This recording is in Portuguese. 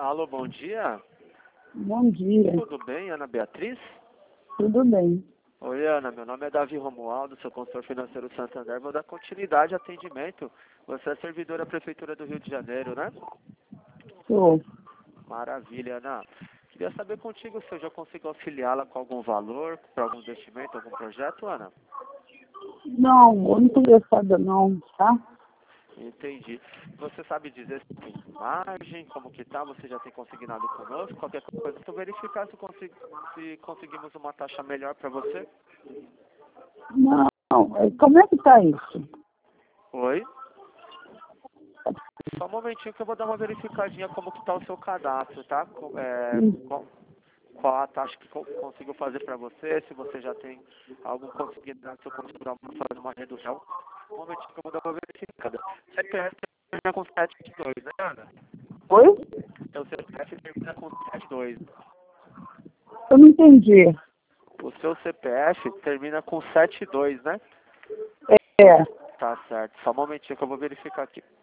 Alô, bom dia. Bom dia, Tudo bem, Ana Beatriz? tudo bem? Oi, Ana, meu nome é Davi Romualdo, sou consultor financeiro Santander. Vou dar continuidade ao atendimento. Você é servidora da Prefeitura do Rio de Janeiro, né? Sou. Maravilha, Ana. Queria saber contigo se eu já consigo auxiliá-la com algum valor, para algum investimento, algum projeto, Ana? Não, eu não estou interessada não, tá? Entendi. Você sabe dizer se tem margem, como que tá? Você já tem consignado conosco? Qualquer coisa, estou verificar se conseguimos uma taxa melhor para você. Não, como é que tá isso? Oi? Só um momentinho que eu vou dar uma verificadinha como que tá o seu cadastro, tá? Qual a taxa que eu consigo fazer para você, se você já tem algum consignado, se eu consigo fazer uma redução. Um momentinho que eu vou dar uma verificada. CPF termina com 722, né, Ana? Oi? Então o CPF termina com 72. Eu não entendi. O seu CPF termina com 72, né? É, Tá certo. Só um momentinho que eu vou verificar aqui.